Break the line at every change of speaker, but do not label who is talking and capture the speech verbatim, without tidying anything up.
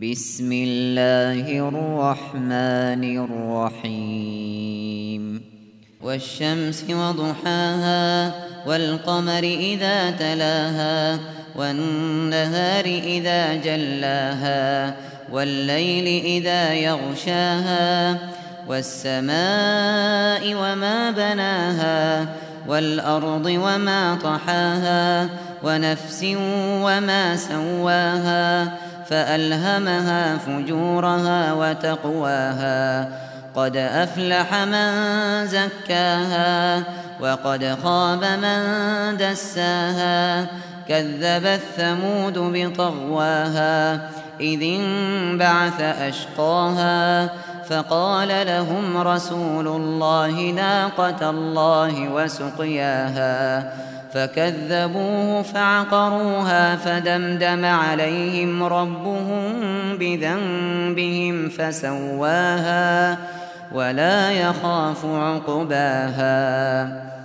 بسم الله الرحمن الرحيم والشمس وضحاها والقمر إذا تلاها والنهار إذا جلاها والليل إذا يغشاها والسماء وما بناها والأرض وما طحاها ونفس وما سواها فألهمها فجورها وتقواها قد أفلح من زكاها وقد خاب من دساها كذبت ثمود بطغواها إذ انبعث أشقاها فقال لهم رسول الله ناقة الله وسقياها فكذبوه فعقروها فدمدم عليهم ربهم بذنبهم فسواها ولا يخاف عقباها.